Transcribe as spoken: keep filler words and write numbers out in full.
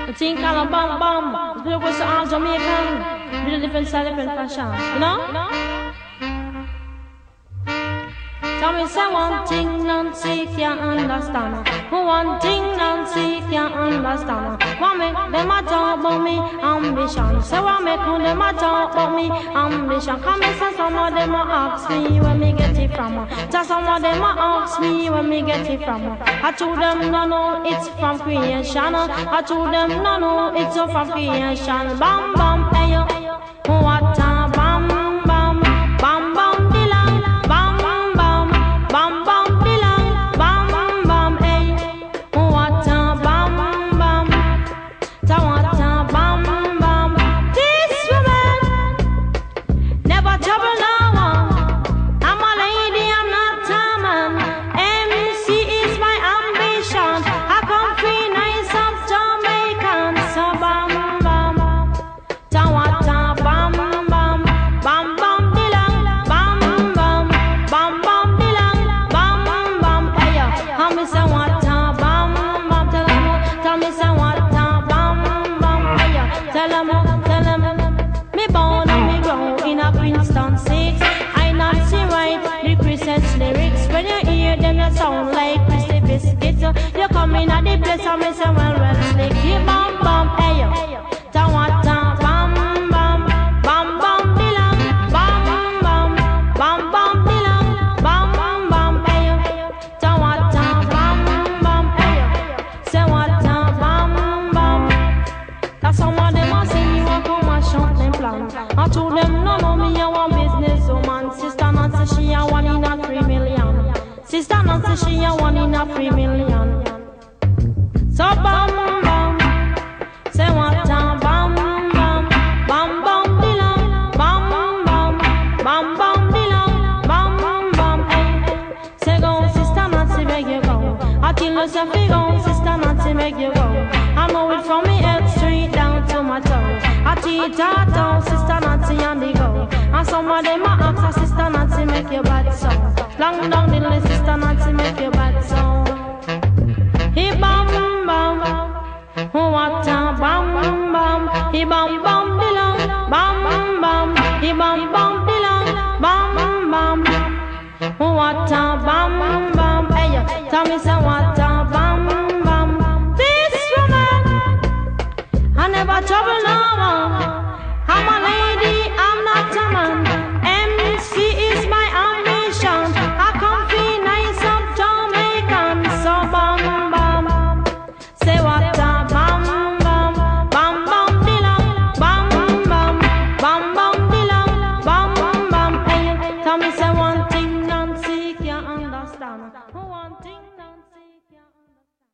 The thing called a bum bum. The people was all Jamaican. With a different style, different fashion. You know? You know? Tell me say one thing Nancy can't understand. One thing Nancy can't understand. What make them a talk about me ambition? Say what make them a talk about me ambition? Come and say some of them a ask me where me get it from. Just some of them a ask me where me get it from. I told them no no it's from creation. I told them no no it's from creation. Bam bam hey yo, what a bam bam bam bam. Sound like Chrissy Biscuits. You come in at the place and me say well well slick. You bam bam hey yo, ta wa ta bam bam bam bam bilang bam bam bam bam bilang bam bam hey yo, ta wa ta bam bam hey yo, say what ta bam bam. That's some of them a sing you a come and shout them plan. I told them no no me a one business woman. Sister Nancy she a one in a three million. Sister Nancy, she a one in a three million. So bam bam, say what a bam bam, bam bam bilang, bam bam, bam bam bilang, bam bam hey. Say go, Sister Nancy, make you go. I tell you say fi go, Sister Nancy, make you go. I know it from me head straight down to my toe. I teach her down, Sister Nancy on the go. And some of them a ask her, Sister Nancy, make you bad so. Long down the list, Sister Nancy, make your bad sound. He bam bam, what a bam bam. He bam bam bilang, bam bam. He bam bam bilang, bam bam. What a bam bam. Hey yo, tell me say what a bam bam. This woman, I never trouble no one. I'm a lady, I'm not a man. M C is my ambition. One thing Nancy